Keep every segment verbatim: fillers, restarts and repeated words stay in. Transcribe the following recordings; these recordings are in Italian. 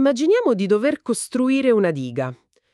Immaginiamo di dover costruire una diga.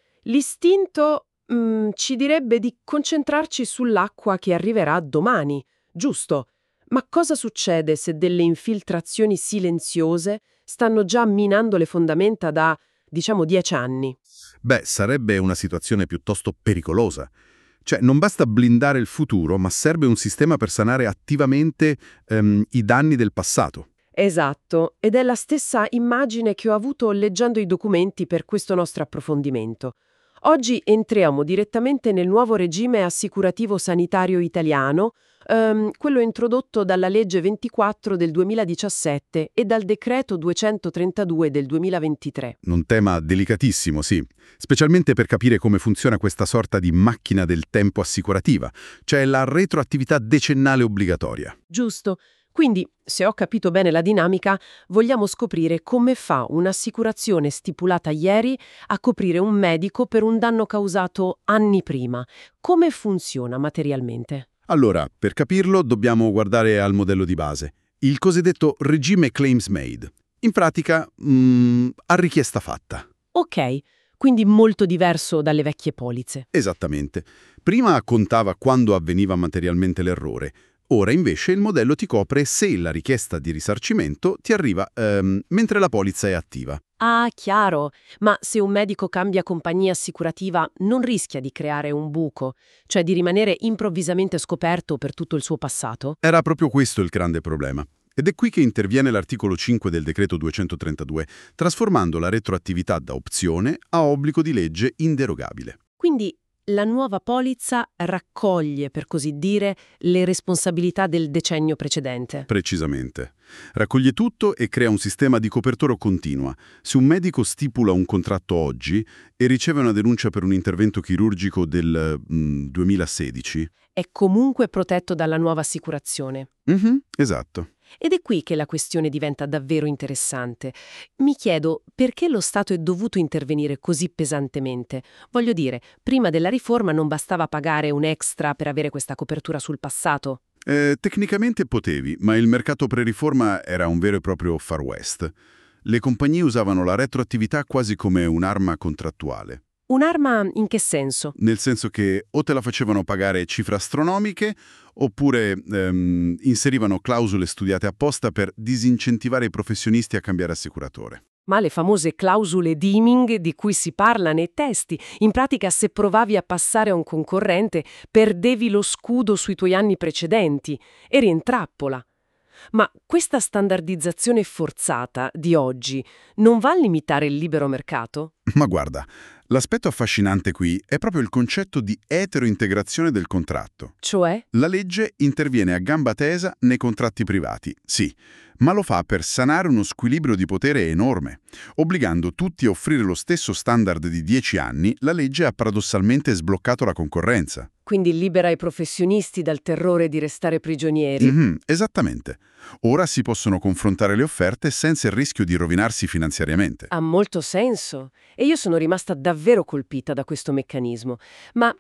L'istinto, mm, ci direbbe di concentrarci sull'acqua che arriverà domani, giusto? Ma cosa succede se delle infiltrazioni silenziose stanno già minando le fondamenta da, diciamo, dieci anni? Beh, sarebbe una situazione piuttosto pericolosa. Cioè, non basta blindare il futuro, ma serve un sistema per sanare attivamente ehm, i danni del passato. Esatto, ed è la stessa immagine che ho avuto leggendo i documenti per questo nostro approfondimento. Oggi entriamo direttamente nel nuovo regime assicurativo sanitario italiano, ehm, quello introdotto dalla legge ventiquattro del duemiladiciassette e dal decreto duecentotrentadue del duemilaventitré. Un tema delicatissimo, sì, specialmente per capire come funziona questa sorta di macchina del tempo assicurativa, cioè la retroattività decennale obbligatoria. Giusto. Quindi, se ho capito bene la dinamica, vogliamo scoprire come fa un'assicurazione stipulata ieri a coprire un medico per un danno causato anni prima. Come funziona materialmente? Allora, per capirlo dobbiamo guardare al modello di base, il cosiddetto regime claims made. In pratica, mm, a richiesta fatta. Ok, quindi molto diverso dalle vecchie polizze. Esattamente. Prima contava quando avveniva materialmente l'errore. Ora invece il modello ti copre se la richiesta di risarcimento ti arriva ehm, mentre la polizza è attiva. Ah, chiaro. Ma se un medico cambia compagnia assicurativa, non rischia di creare un buco, cioè di rimanere improvvisamente scoperto per tutto il suo passato? Era proprio questo il grande problema. Ed è qui che interviene l'articolo cinque del decreto duecentotrentadue, trasformando la retroattività da opzione a obbligo di legge inderogabile. Quindi la nuova polizza raccoglie, per così dire, le responsabilità del decennio precedente. Precisamente. Raccoglie tutto e crea un sistema di copertura continua. Se un medico stipula un contratto oggi e riceve una denuncia per un intervento chirurgico del mm, duemilasedici... È comunque protetto dalla nuova assicurazione. Mhm, esatto. Ed è qui che la questione diventa davvero interessante. Mi chiedo perché lo Stato è dovuto intervenire così pesantemente. Voglio dire, prima della riforma non bastava pagare un extra per avere questa copertura sul passato? Eh, tecnicamente potevi, ma il mercato pre-riforma era un vero e proprio Far West. Le compagnie usavano la retroattività quasi come un'arma contrattuale. Un'arma in che senso? Nel senso che o te la facevano pagare cifre astronomiche oppure ehm, inserivano clausole studiate apposta per disincentivare i professionisti a cambiare assicuratore. Ma le famose clausole deeming di cui si parla nei testi, in pratica se provavi a passare a un concorrente perdevi lo scudo sui tuoi anni precedenti, eri in trappola. Ma questa standardizzazione forzata di oggi non va a limitare il libero mercato? Ma guarda, l'aspetto affascinante qui è proprio il concetto di eterointegrazione del contratto. Cioè? La legge interviene a gamba tesa nei contratti privati, sì, ma lo fa per sanare uno squilibrio di potere enorme. Obbligando tutti a offrire lo stesso standard di dieci anni, la legge ha paradossalmente sbloccato la concorrenza. Quindi libera i professionisti dal terrore di restare prigionieri. Mhm, esattamente. Ora si possono confrontare le offerte senza il rischio di rovinarsi finanziariamente. Ha molto senso. E io sono rimasta davvero colpita da questo meccanismo. Ma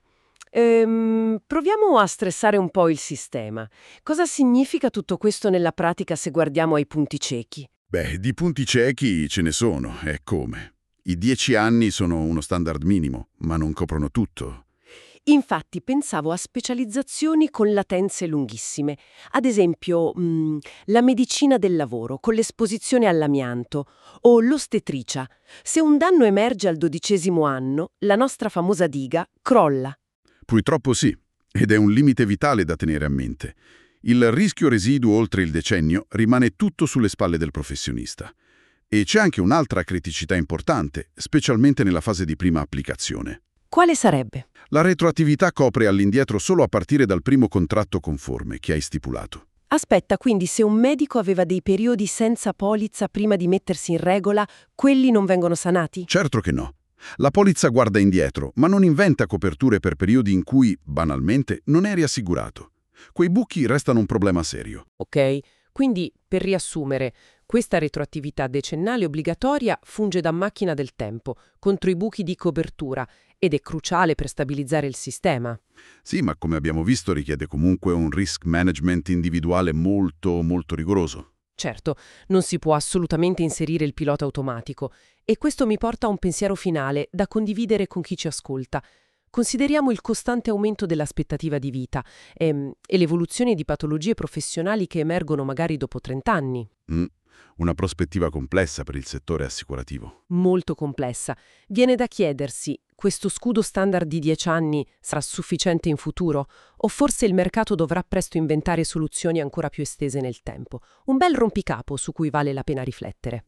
ehm, proviamo a stressare un po' il sistema. Cosa significa tutto questo nella pratica se guardiamo ai punti ciechi? Beh, di punti ciechi ce ne sono, e come? I dieci anni sono uno standard minimo, ma non coprono tutto. Infatti pensavo a specializzazioni con latenze lunghissime, ad esempio mh, la medicina del lavoro con l'esposizione all'amianto o l'ostetricia. Se un danno emerge al dodicesimo anno, la nostra famosa diga crolla. Purtroppo sì, ed è un limite vitale da tenere a mente. Il rischio residuo oltre il decennio rimane tutto sulle spalle del professionista. E c'è anche un'altra criticità importante, specialmente nella fase di prima applicazione. Quale sarebbe? La retroattività copre all'indietro solo a partire dal primo contratto conforme che hai stipulato. Aspetta, quindi se un medico aveva dei periodi senza polizza prima di mettersi in regola, quelli non vengono sanati? Certo che no. La polizza guarda indietro, ma non inventa coperture per periodi in cui, banalmente, non eri assicurato. Quei buchi restano un problema serio. Ok, quindi per riassumere, questa retroattività decennale obbligatoria funge da macchina del tempo contro i buchi di copertura ed è cruciale per stabilizzare il sistema. Sì, ma come abbiamo visto richiede comunque un risk management individuale molto, molto rigoroso. Certo, non si può assolutamente inserire il pilota automatico e questo mi porta a un pensiero finale da condividere con chi ci ascolta. Consideriamo il costante aumento dell'aspettativa di vita ehm, e l'evoluzione di patologie professionali che emergono magari dopo trenta anni. Mm, una prospettiva complessa per il settore assicurativo. Molto complessa. Viene da chiedersi, questo scudo standard di dieci anni sarà sufficiente in futuro? O forse il mercato dovrà presto inventare soluzioni ancora più estese nel tempo? Un bel rompicapo su cui vale la pena riflettere.